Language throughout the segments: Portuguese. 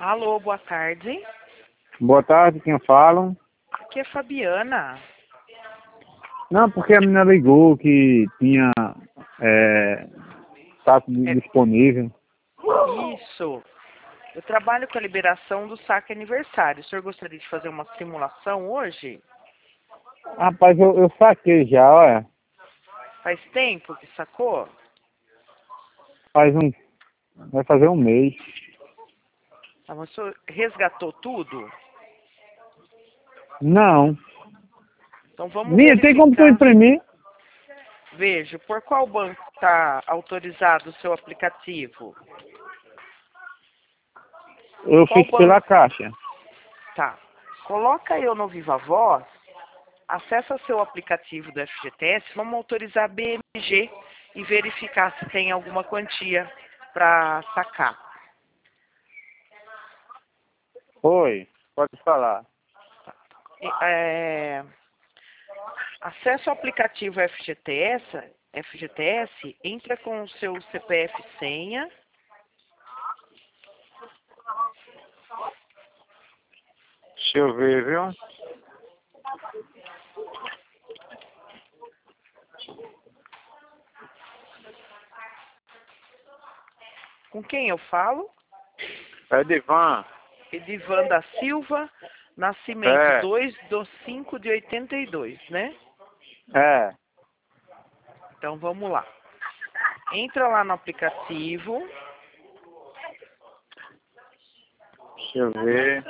Alô, boa tarde. Boa tarde, quem fala? Aqui é Fabiana. Não, porque a menina ligou que tinha saco disponível. Isso. Eu trabalho com a liberação do saque aniversário. O senhor gostaria de fazer uma simulação hoje? Rapaz, eu saquei já, olha. Faz tempo que sacou? Vai fazer um mês. Ah, mas o senhor resgatou tudo? Não. Então vamos Minha, tem como tu verificar. imprimir? Veja, por qual banco está autorizado o seu aplicativo? Eu Qual fiz pela banco? caixa. Tá. Coloca eu no Viva Voz, acessa seu aplicativo do FGTS, vamos autorizar BMG e verificar se tem alguma quantia para sacar. Oi, pode falar. Acesse o aplicativo FGTS, entra com o seu CPF e senha. Deixa eu ver, viu? Com quem eu falo? É Edivan. Edivan da Silva, nascimento É. 2/5/82, né? É. Então vamos lá. Entra lá no aplicativo. Deixa eu ver.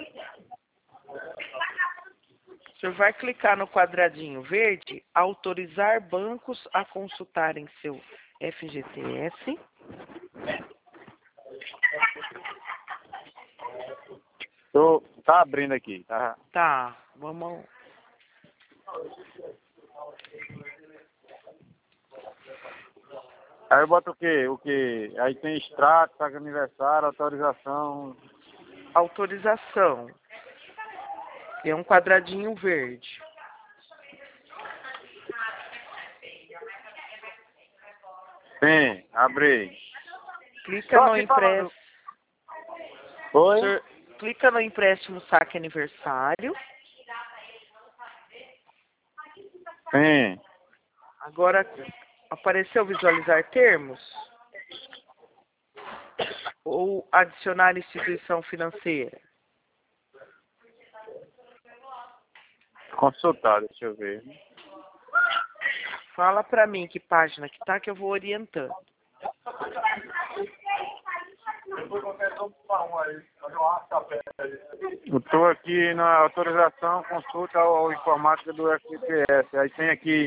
O senhor vai clicar no quadradinho verde, autorizar bancos a consultarem seu FGTS. Tá abrindo aqui, tá? Tá, vamos. Aí eu boto o quê? O quê? Aí tem extrato, saco aniversário, autorização. Autorização. É um quadradinho verde. Sim, abri. Clica Tô no aqui falando. empréstimo. Oi? Clica no empréstimo saque aniversário. Sim. Agora apareceu visualizar termos? Ou adicionar instituição financeira? Consultar, deixa eu ver. Fala pra mim que página que tá que eu vou orientando. Eu tô aqui na autorização, consulta ao informática do FGTS. Aí tem aqui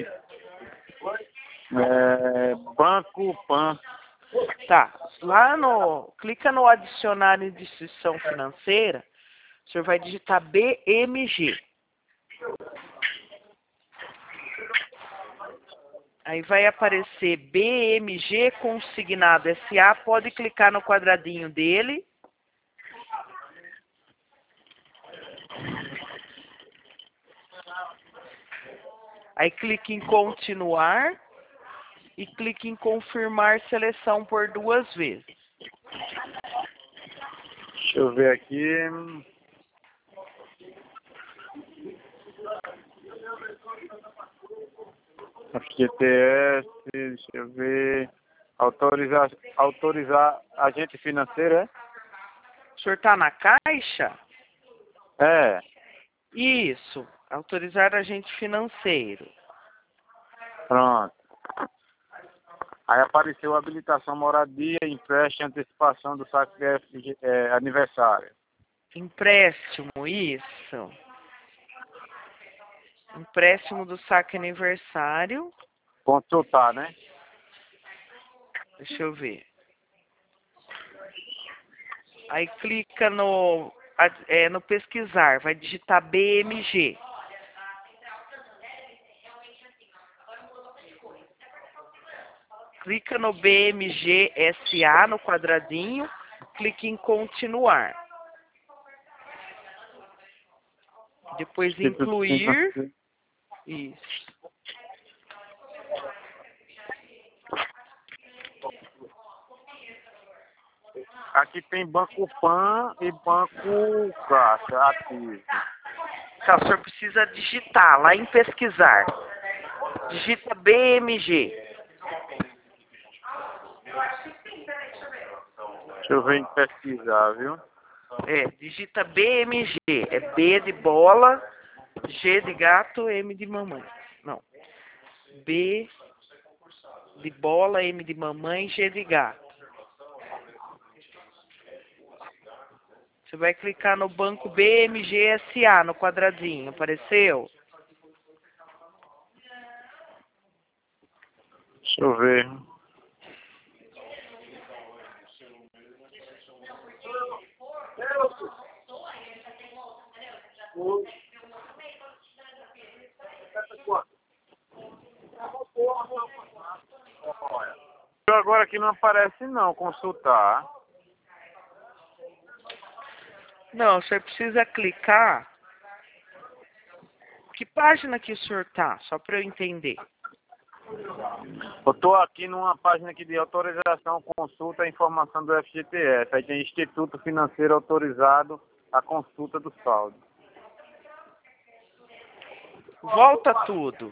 Banco Pan. Tá, clica no adicionar instituição financeira, o senhor vai digitar BMG. Aí vai aparecer BMG consignado SA, pode clicar no quadradinho dele. Aí clique em continuar e clique em confirmar seleção por 2 vezes. Deixa eu ver aqui. FGTS, deixa eu ver. Autorizar agente financeiro, é? O senhor está na caixa? É. Isso, autorizar agente financeiro. Pronto. Aí apareceu habilitação, moradia, empréstimo, antecipação do saque de aniversário. Empréstimo, isso. Empréstimo do saque aniversário. Consultar, né? Deixa eu ver. Aí clica no pesquisar, vai digitar BMG. Clica no BMG SA no quadradinho, clique em continuar. Depois incluir. Isso. Aqui tem Banco Pan e Banco Caixa ativo. Tá, o senhor precisa digitar lá em pesquisar. Digita BMG. Deixa eu ver em pesquisar, viu? Digita BMG. É B de bola, G de gato, M de mamãe. Não. B de bola, M de mamãe, G de gato. Você vai clicar no banco BMG SA, no quadradinho. Apareceu? Deixa eu ver. Agora aqui não aparece não, consultar. Não, você precisa clicar. Que página que o senhor tá? Só para eu entender. Eu estou aqui numa página aqui de autorização, consulta e informação do FGTS. Aí tem Instituto Financeiro Autorizado a consulta do saldo. Volta tudo.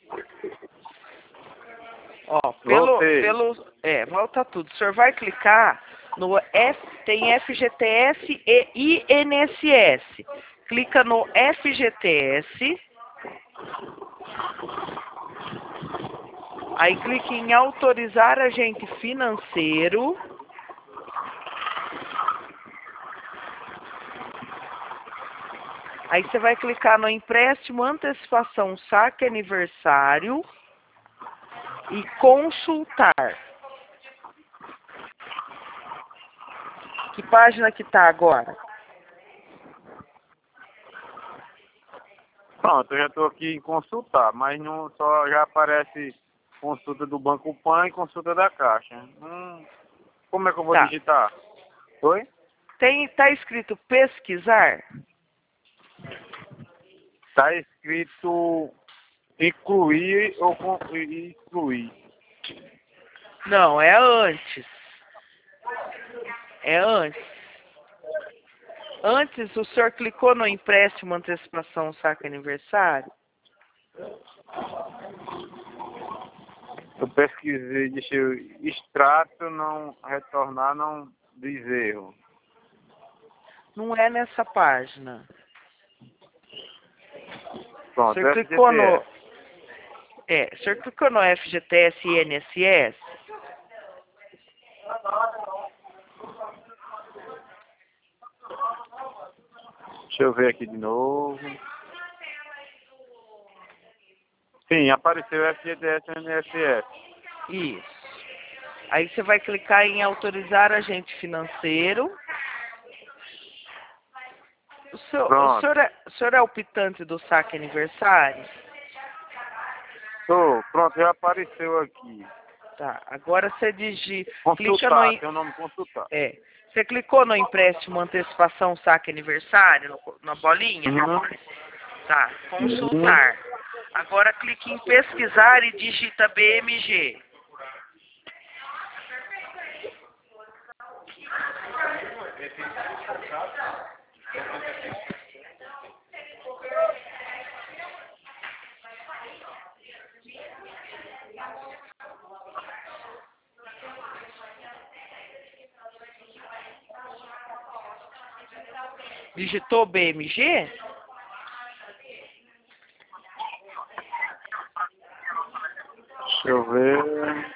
Ó, volta tudo. O senhor vai clicar no tem FGTS e INSS. Clica no FGTS. Aí clica em autorizar agente financeiro. Aí você vai clicar no empréstimo, antecipação, saque aniversário e consultar. Que página que tá agora? Pronto, eu já estou aqui em consultar, mas não só já aparece consulta do Banco Pan e consulta da Caixa. Como é que eu vou digitar? Oi? Tá escrito pesquisar? Está escrito incluir ou excluir. Não, é antes. É antes. Antes, o senhor clicou no empréstimo, antecipação, saque aniversário? Eu pesquisei, deixa eu... Extrato, não retornar, não diz erro. Não é nessa página. Pronto, O senhor clicou no... o senhor clicou no FGTS e INSS? Deixa eu ver aqui de novo. Sim, apareceu FGTS e INSS. Isso. Aí você vai clicar em autorizar agente financeiro. O senhor é optante do saque aniversário? Pronto, já apareceu aqui. Tá, agora você digita... Consultar, tem o nome consultar. Você clicou no empréstimo, antecipação, saque aniversário, na bolinha? Uhum. Tá, consultar. Agora clique em pesquisar e digita BMG. Digitou BMG? Deixa eu ver.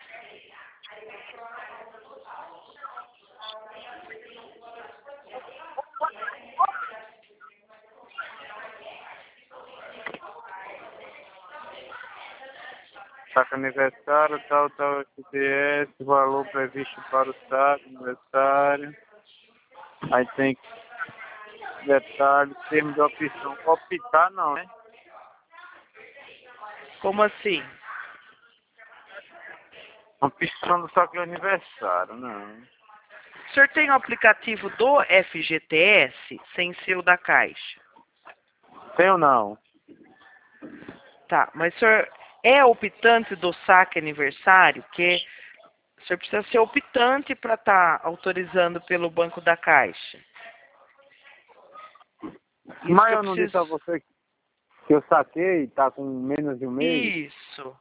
Saque aniversário, tal, FGTS, valor previsto para o saque aniversário. Aí tem detalhe, termo de opção. Optar não, né? Como assim? Opção do saque aniversário, não. O senhor tem o aplicativo do FGTS sem ser o da Caixa? Tem ou não? Tá, mas o senhor é optante do saque aniversário? Que Você precisa ser optante para estar autorizando pelo Banco da Caixa. Isso Mas que eu não disse a preciso... você que eu saquei, tá com menos de um mês? Isso.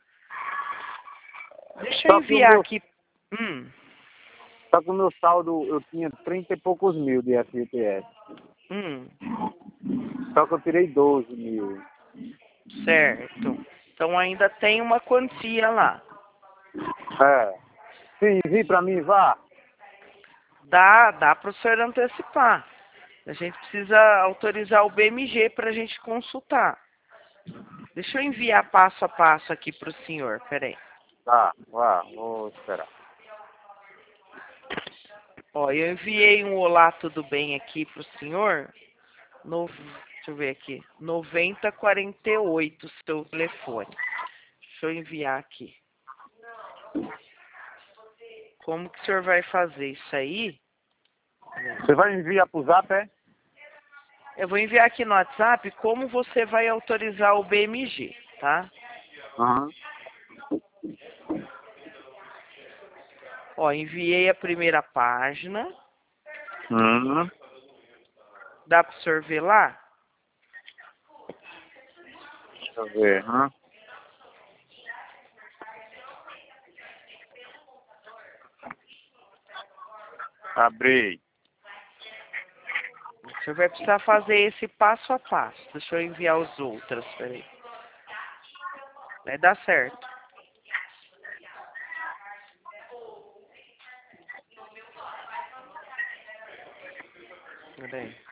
Deixa eu Só que o enviar meu, aqui. só que o meu saldo, eu tinha 30 e poucos mil de FGTS. Hum. Só que eu tirei 12 mil. Certo. Então ainda tem uma quantia lá. É. Sim, vi pra mim, vá. Dá para o senhor antecipar. A gente precisa autorizar o BMG para a gente consultar. Deixa eu enviar passo a passo aqui para o senhor. Peraí. Tá, vá, vou esperar. Ó, eu enviei um olá, tudo bem aqui para o senhor. Deixa eu ver aqui. 9048, seu telefone. Deixa eu enviar aqui. Como que o senhor vai fazer isso aí? Você vai enviar pro Zap, é? Eu vou enviar aqui no WhatsApp como você vai autorizar o BMG, tá? Aham. Ó, enviei a primeira página. Uhum. Dá para o senhor ver lá? Deixa eu ver. Abri. O senhor vai precisar fazer esse passo a passo. Deixa eu enviar os outros, peraí. Vai dar certo. Peraí.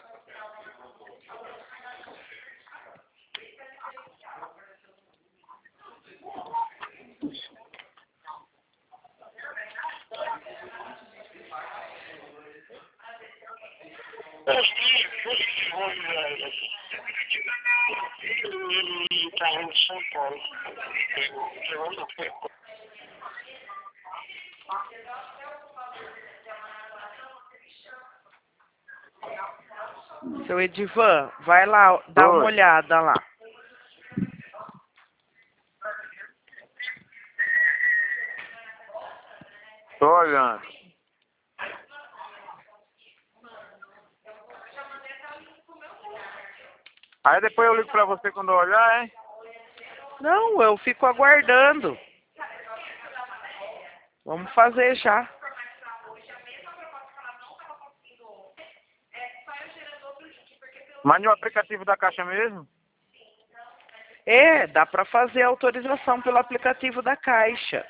Ele está em São Paulo. Seu Edivan, vai lá, dá uma Oi. olhada lá. Tô olhando. Aí depois eu ligo pra você quando eu olhar, hein? Não, eu fico aguardando. Vamos fazer já. Mas no aplicativo da Caixa mesmo? É, dá para fazer a autorização pelo aplicativo da Caixa.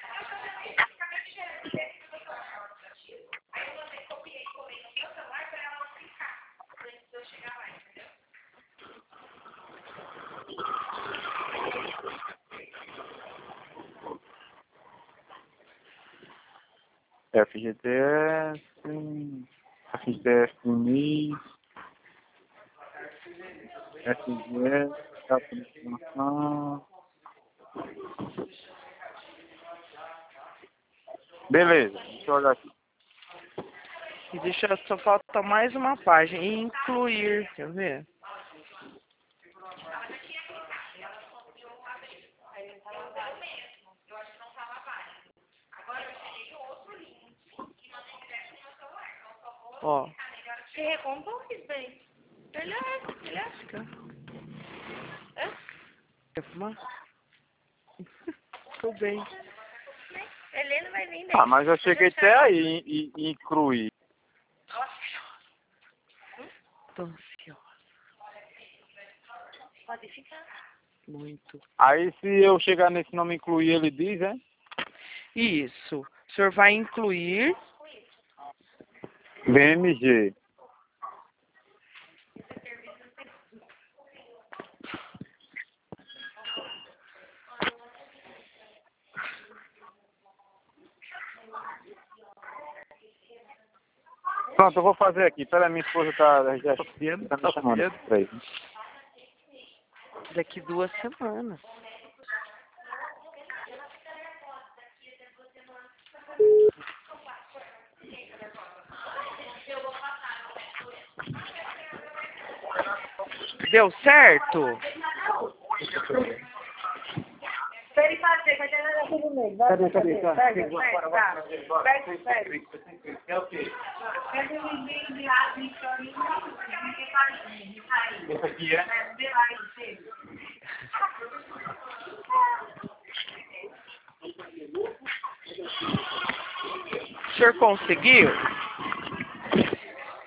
FGTS, FGTS Unis, FGS, aproximação. Beleza, deixa eu olhar aqui. E deixa, só falta mais uma página. Incluir, quer ver? Ó. Você recompõe bem. Melhor. Quer fumar? Tô bem. Ele não vai vir bem. Ah, mas eu cheguei até aí e incluí. Tô ansiosa. Pode ficar. Muito. Aí se eu chegar nesse nome incluir, ele diz, é? Isso. O senhor vai incluir. BMG. Pronto, eu vou fazer aqui. Pera, minha esposa já tá me chamando. Peraí. Daqui 2 semanas. Deu certo? Se ele fazer, vai ter Cadê? É o quê? Esse aqui é? O senhor conseguiu?